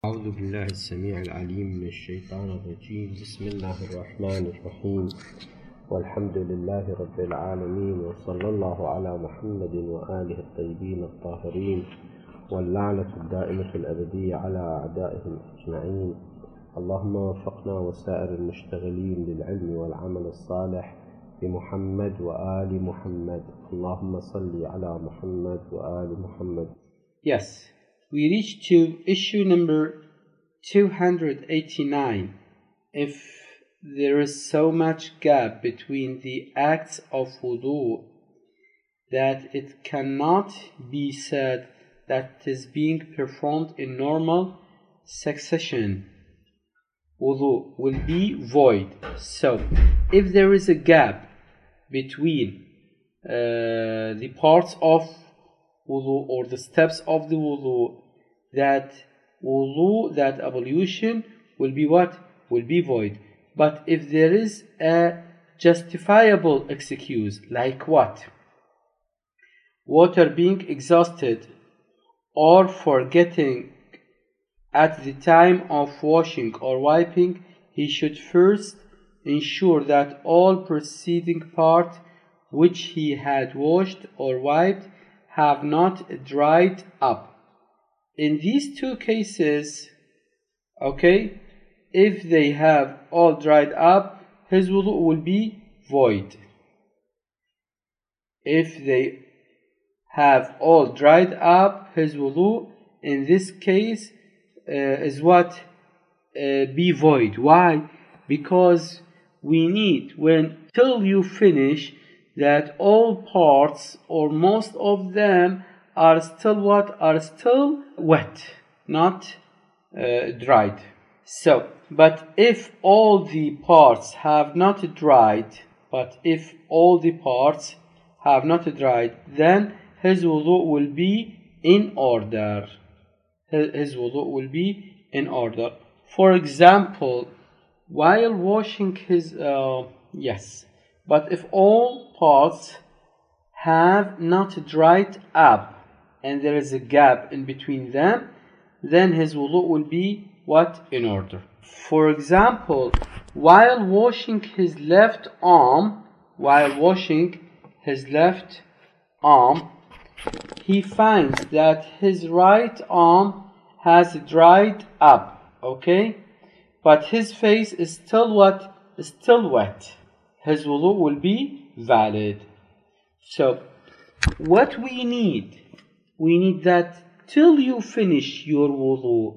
أعوذ بالله السميع العليم من الشيطان الرجيم. بسم الله الرحمن الرحيم، والحمد لله رب العالمين، وصلى الله على محمد وآله الطيبين الطاهرين، واللعنة الدائمة الأبدية على أعدائهم أجمعين. اللهم وفقنا وسائر المشتغلين للعلم والعمل الصالح بمحمد وآل محمد. اللهم صل على محمد وآل محمد. Yes, we reached to issue number 289. If there is so much gap between the acts of wudu that it cannot be said that it is being performed in normal succession, wudu will be void. So, if there is a gap between the parts of wudu or the steps of the wudu, that ablution will be what? Will be void. But if there is a justifiable excuse, like what? Water being exhausted or forgetting at the time of washing or wiping, he should first ensure that all preceding parts which he had washed or wiped have not dried up. In these two cases, if they have all dried up, his wudu will be void. If they have all dried up, his wudu in this case is what? Be void. Why? Because we need, till you finish, that all parts or most of them are still what? Are still wet, not dried. So, but if all the parts have not dried, then his wudu will be in order. For example, while washing his but if all parts have not dried up and there is a gap in between them, then his wudu will be what? In order. For example, while washing his left arm, he finds that his right arm has dried up, but his face is still what? Still wet. His wudu will be valid. So, what we need that till you finish your wudu,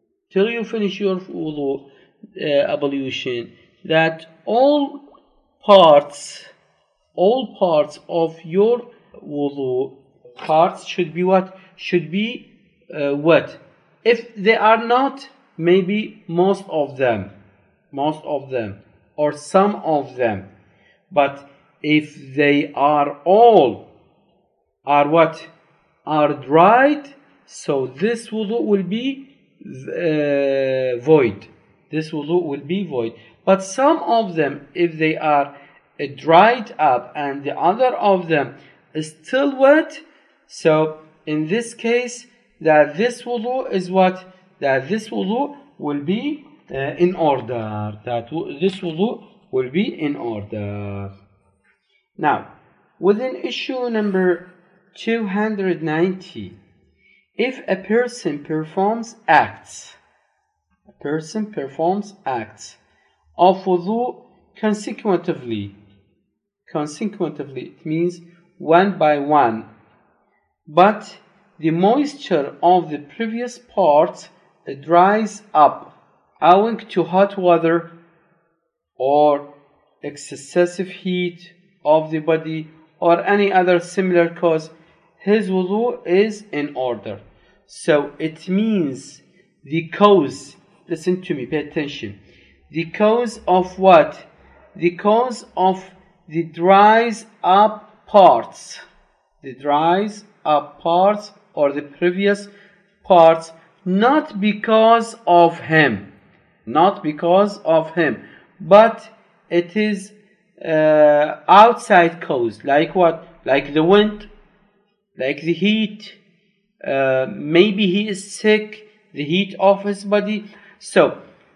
ablution, that all parts of your wudu should be what? Should be wet. If they are not, maybe most of them, or some of them. But if they are all are dried, so this wudu will be void. But some of them, if they are dried up and the other of them is still wet, so in this case, that this wudu is what? That this wudu will be in order. Now, within issue number 290, if a person performs acts of wudu consecutively, it means one by one, but the moisture of the previous parts dries up owing to hot weather or excessive heat of the body or any other similar cause, his wudu is in order. So it means the cause, listen to me, pay attention. The cause of what? The cause of the dries up parts. Or the previous parts, not because of him, but it is outside cause. Like what? Like the wind, like the heat. Maybe he is sick, the heat of his body. So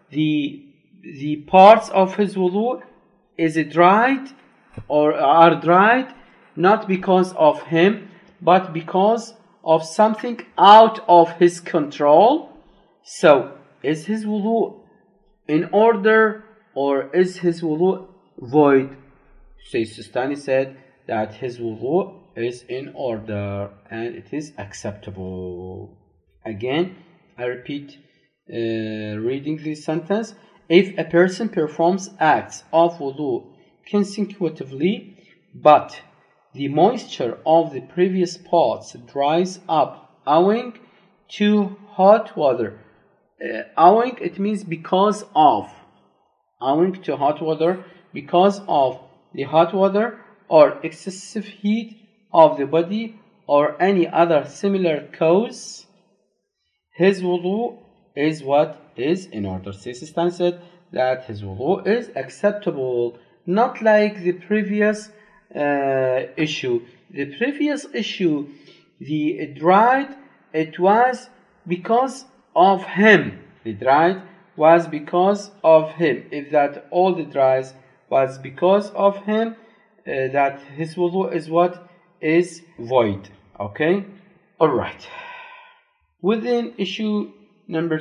the parts of his wudu is dried or are dried not because of him, but because of something out of his control. So is his wudu in order or is his wudu void? Shaykh Sistani said that his wudu is in order and it is acceptable. Again, I repeat, reading this sentence. If a person performs acts of wudu consecutively, but the moisture of the previous parts dries up owing to hot water. Owing, it means because of. Owing to hot water, because of the hot water or excessive heat of the body or any other similar cause, his wudu is what is in order. Sistani said that his wudu is acceptable, not like the previous issue. The previous issue, the dried, it was because of him. The dried was because of him. If that all the dries was because of him, that his wudu is what is void. Okay? Alright. Within issue number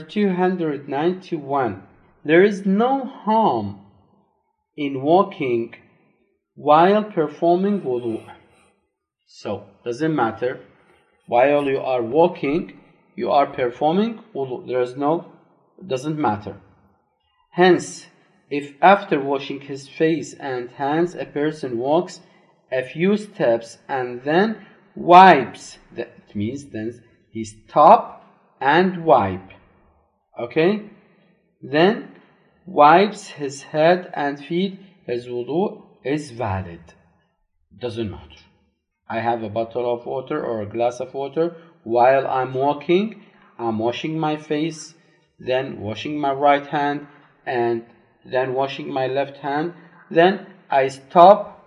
291, there is no harm in walking while performing wudu. So, doesn't matter. While you are walking, you are performing wudu. Doesn't matter. Hence, if after washing his face and hands a person walks a few steps and then wipes, that means then he stop and wipe. Okay? Then wipes his head and feet, his wudu is valid. Doesn't matter. I have a bottle of water or a glass of water. While I'm walking, I'm washing my face, then washing my right hand, and then washing my left hand. Then I stop,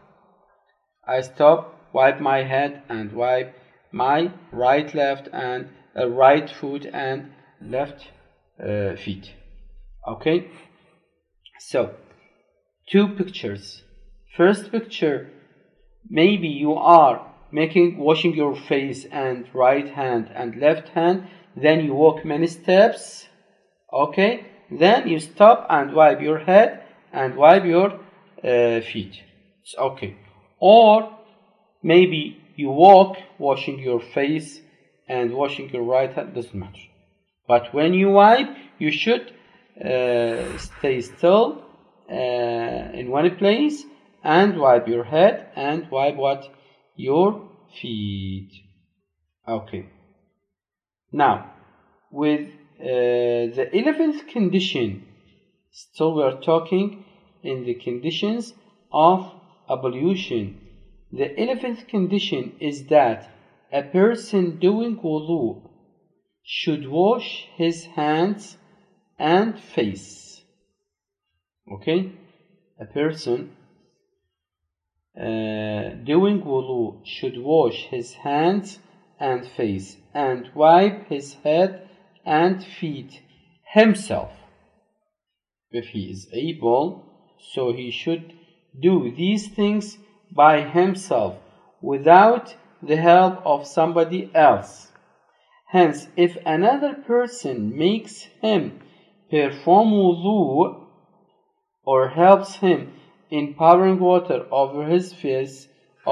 wipe my head and wipe my right foot and left feet. Okay? So, two pictures. First picture, maybe you are washing your face and right hand and left hand, then you walk many steps, okay, then you stop and wipe your head and wipe your feet. It's okay. Or maybe you walk washing your face and washing your right hand, doesn't matter. But when you wipe, you should stay still in one place and wipe your head and wipe what? Your feet. Okay. Now, with the 11th condition, still we are talking in the conditions of ablution. The 11th condition is that a person doing wudu should wash his hands and face. Okay? A person doing wudu should wash his hands and face and wipe his head and feet himself if he is able. So he should do these things by himself without the help of somebody else. Hence, if another person makes him perform wudu or helps him in pouring water over his face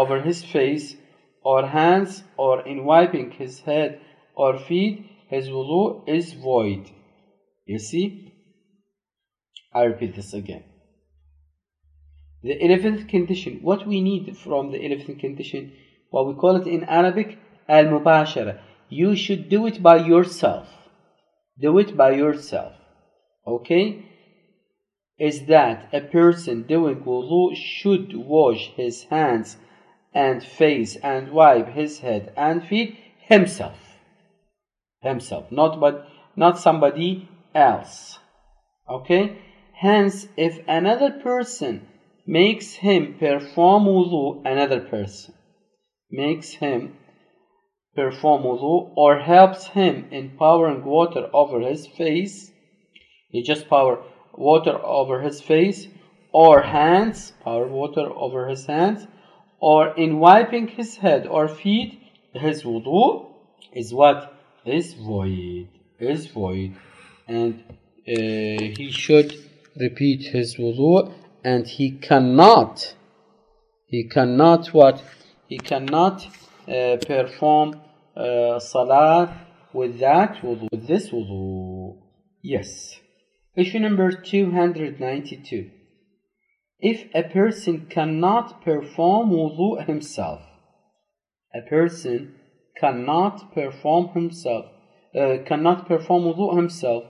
or hands or in wiping his head or feet, his wudu is void. You see? I repeat this again. The 11th condition, what we need from the 11th condition, what we call it in Arabic, al-mubashara. You should do it by yourself. Do it by yourself. Okay? Is that a person doing wudu should wash his hands and face and wipe his head and feet himself. Himself, not somebody else. Okay? Hence, if another person makes him perform wudu, another person makes him perform wudu or helps him in pouring water over his face, he just pour water over his face, or hands, pour water over his hands, or in wiping his head or feet, his wudu is what? Is void. Is void. And he should repeat his wudu, and he cannot what? He cannot perform salah with that wudu, with this wudu. Yes. Issue number 292. If a person cannot perform wudu himself, a person cannot perform wudu himself,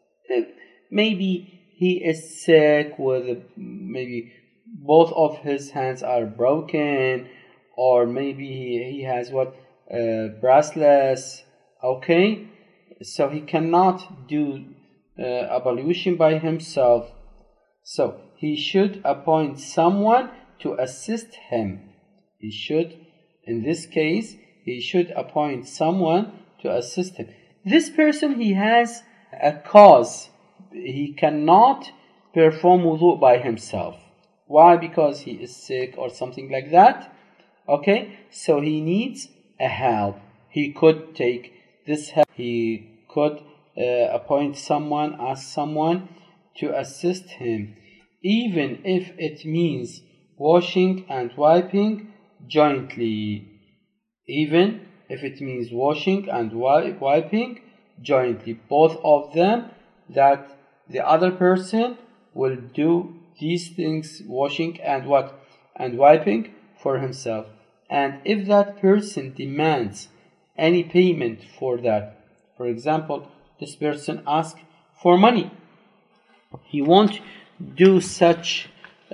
maybe he is sick, with maybe both of his hands are broken, or maybe he has what, bracelets, okay, so he cannot do ablution by himself, so he should appoint someone to assist him. He should, in this case, he should appoint someone to assist him. This person, he has a cause. He cannot perform wudu by himself. Why? Because he is sick or something like that. Okay, so he needs a help. He could take this help. He could appoint someone, ask someone to assist him, even if it means washing and wiping jointly. Even if it means washing and wiping jointly, both of them, that the other person will do these things, washing and what? And wiping, for himself. And if that person demands any payment for that, for example, this person asks for money, he won't do such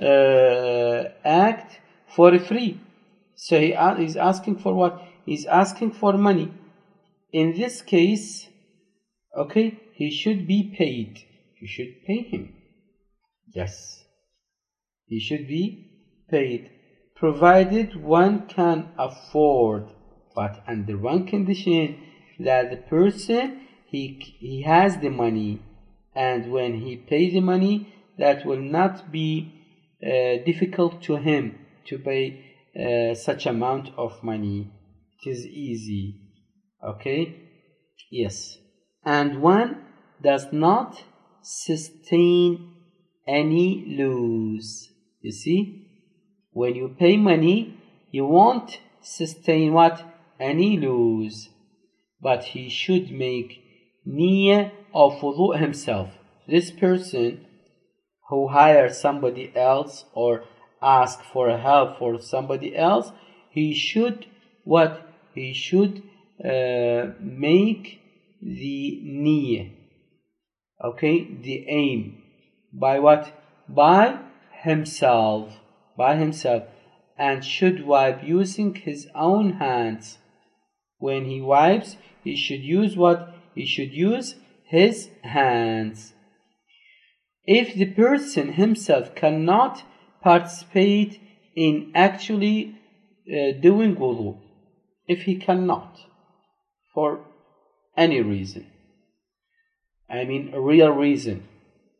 act for free. So he's asking for what? He's asking for money. In this case, okay, he should be paid. You should pay him. Yes, he should be paid, provided one can afford, but under one condition, that the person, he has the money, and when he pays the money, that will not be difficult to him to pay such amount of money. It is easy. Okay? Yes. And one does not sustain any loss. You see? When you pay money, you won't sustain what? Any loss. But he should make niyyah of wudu himself. This person who hires somebody else or ask for help for somebody else, he should what? He should make the niyyah, okay, the aim, by what? By himself, and should wipe using his own hands. When he wipes, he should use what? He should use his hands. If the person himself cannot participate in actually doing wudu, if he cannot, for any reason, I mean a real reason,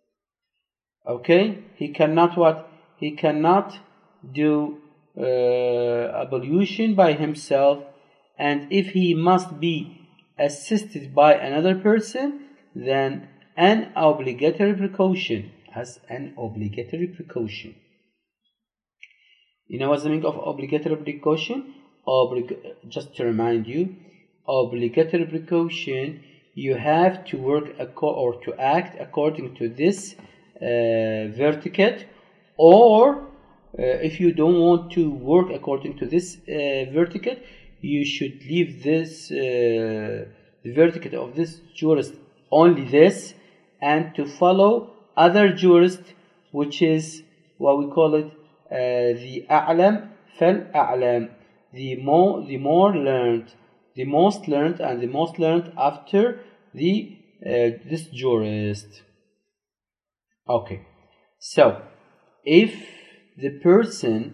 okay, he cannot what? He cannot do ablution by himself, and if he must be assisted by another person, then an obligatory precaution, as an obligatory precaution. You know what's the meaning of obligatory precaution? Just to remind you, obligatory precaution, you have to work or to act according to this vertical, or if you don't want to work according to this vertical, you should leave this the vertical of this jurist only this, and to follow other jurist, which is what we call it the a'lam fal a'lam, the more learned, the most learned, and the most learned after the this jurist. Okay, so if the person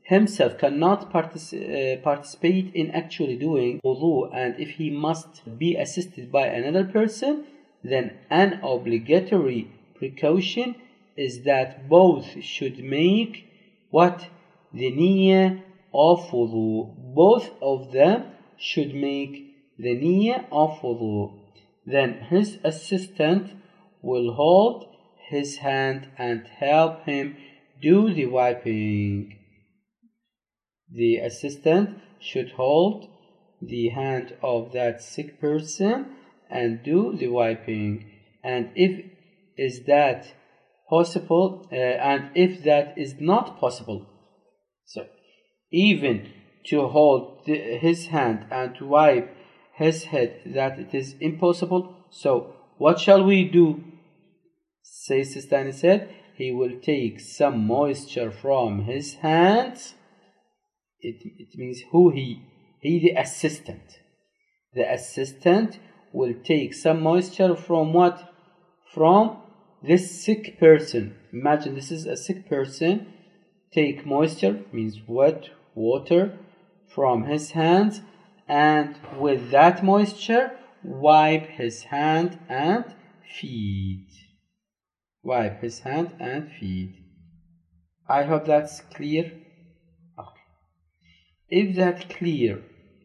himself cannot participate in actually doing wudu, and if he must be assisted by another person, then an obligatory precaution is that both should make what? The niyyah of wudu. Both of them should make the niyyah of wudu. Then his assistant will hold his hand and help him do the wiping. The assistant should hold the hand of that sick person and do the wiping. And if is that possible, and if that is not possible, so even to hold his hand and to wipe his head, that it is impossible, so what shall we do? Says Sistani said, he will take some moisture from his hands. It means who he the assistant. The assistant will take some moisture from what? From this sick person. Imagine this is a sick person. Take moisture, means wet water, from his hands, and with that moisture wipe his hand and feet. Wipe his hand and feet. I hope that's clear. Okay. If that's clear,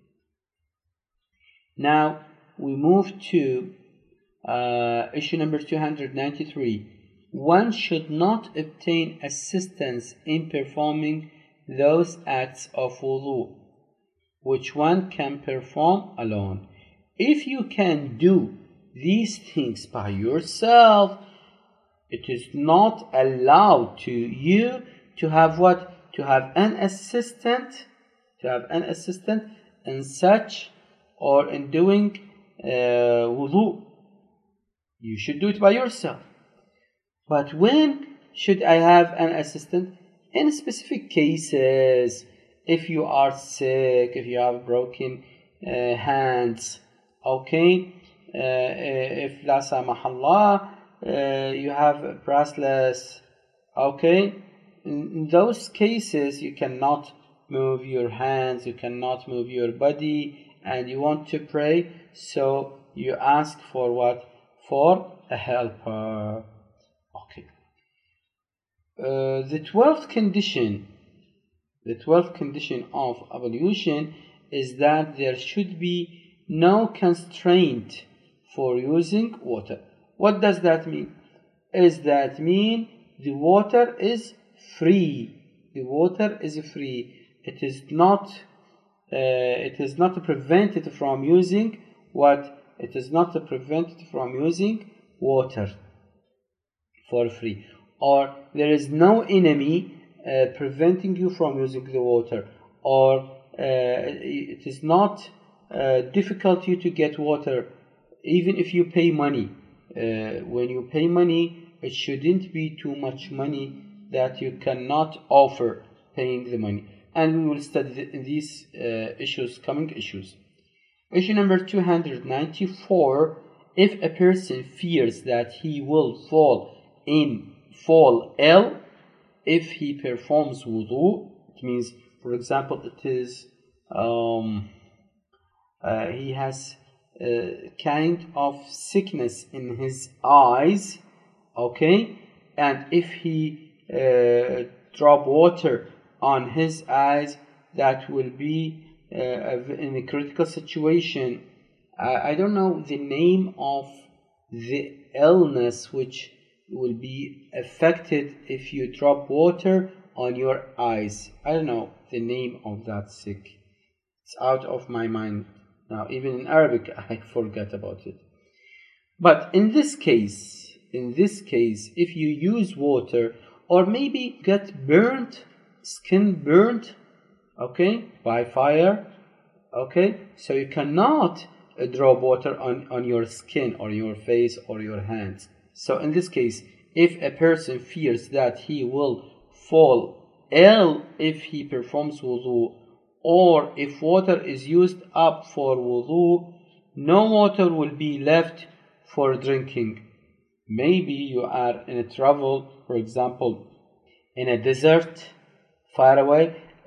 now we move to issue number 293. One should not obtain assistance in performing those acts of wudu which one can perform alone. If you can do these things by yourself, it is not allowed to you to have what? To have an assistant. To have an assistant in such or in doing wudu. You should do it by yourself. But when should I have an assistant? In specific cases, if you are sick, if you have broken hands, okay, if la samahallah, you have bracelets, okay, in those cases you cannot move your hands, you cannot move your body, and you want to pray, so you ask for what? For a helper. Okay. The 12th condition of ablution is that there should be no constraint for using water. What does that mean? Does that mean the water is free? The water is free. It is not prevented from using what? It is not prevented from using water for free. Or there is no enemy preventing you from using the water. Or it is not difficult you to get water even if you pay money. When you pay money, it shouldn't be too much money that you cannot offer paying the money. And we will study these coming issues. Issue number 294. If a person fears that he will fall ill if he performs wudu, it means, for example, it is he has a kind of sickness in his eyes, okay, and if he drop water on his eyes, that will be in a critical situation. I don't know the name of the illness which will be affected if you drop water on your eyes. I don't know the name of that sick. It's out of my mind now. Even in Arabic, I forget about it. But in this case, if you use water, or maybe get skin burnt, okay, by fire, okay, so you cannot drop water on your skin or your face or your hands. So in this case, if a person fears that he will fall ill if he performs wudu, or if water is used up for wudu, no water will be left for drinking. Maybe you are in a travel, for example, in a desert far away,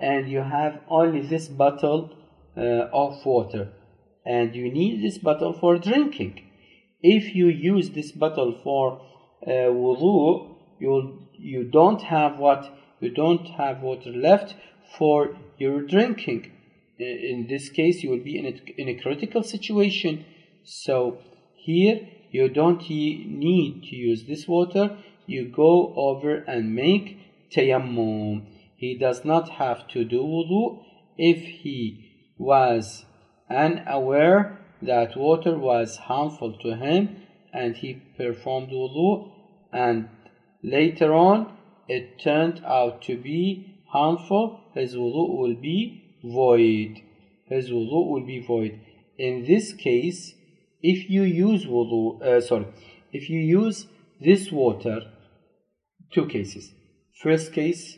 and you have only this bottle of water, and you need this bottle for drinking. If you use this bottle for wudu, you don't have water left for your drinking. In this case, you will be in a critical situation. So here you don't need to use this water. You go over and make tayammum. He does not have to do wudu if he was unaware that water was harmful to him and he performed wudu, and later on it turned out to be harmful. His wudu will be void. His wudu will be void. In this case, if you use if you use this water, two cases. First case,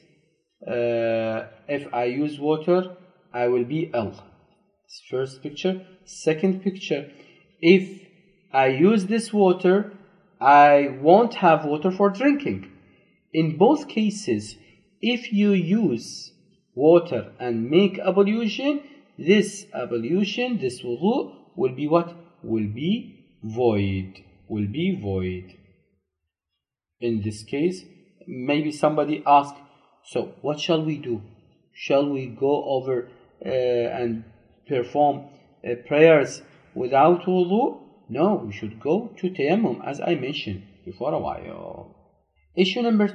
if I use water, I will be ill. First picture. Second picture, if I use this water, I won't have water for drinking. In both cases, if you use water and make ablution, this wudu will be what? Will be void. Will be void. In this case, maybe somebody asks, so what shall we do? Shall we go over and perform prayers without wudu? No, we should go to tayammum, as I mentioned before a while. Issue number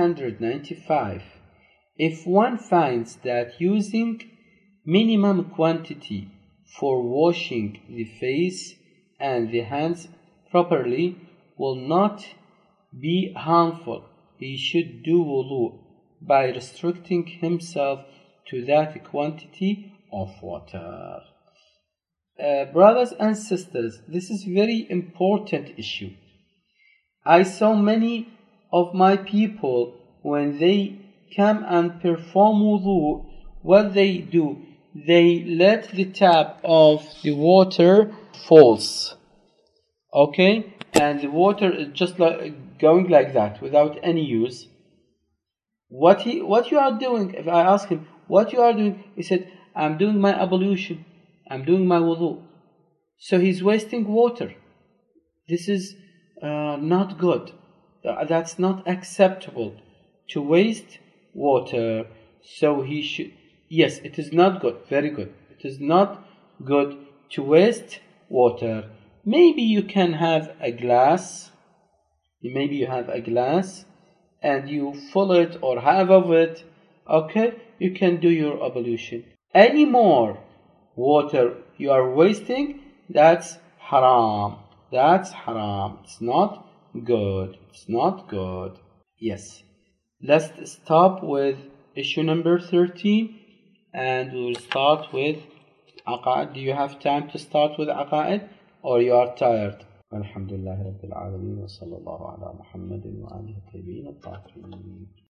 295. If one finds that using minimum quantity for washing the face and the hands properly will not be harmful, he should do wudu by restricting himself to that quantity of water. Brothers and sisters, this is very important issue. I saw many of my people, when they come and perform wudu, what they do, they let the tap of the water falls. Okay? And the water is just like going like that without any use. What you are doing, if I ask him, what you are doing, he said, I'm doing my ablution, I'm doing my wudu. So he's wasting water. This is not good. That's not acceptable to waste water. So he should, yes, it is not good, very good. It is not good to waste water. Maybe you can have a glass. Maybe you have a glass and you fill it or half of it. Okay, you can do your ablution. Any more water you are wasting, that's haram. That's haram. It's not good. It's not good. Yes. Let's stop with issue number 13 and we'll start with aqa'id. Do you have time to start with aqa'id or you are tired? Alhamdulillah Rabbil Alameen wa sallallahu ala Muhammadin wa alihi tabi'in al-tahirin.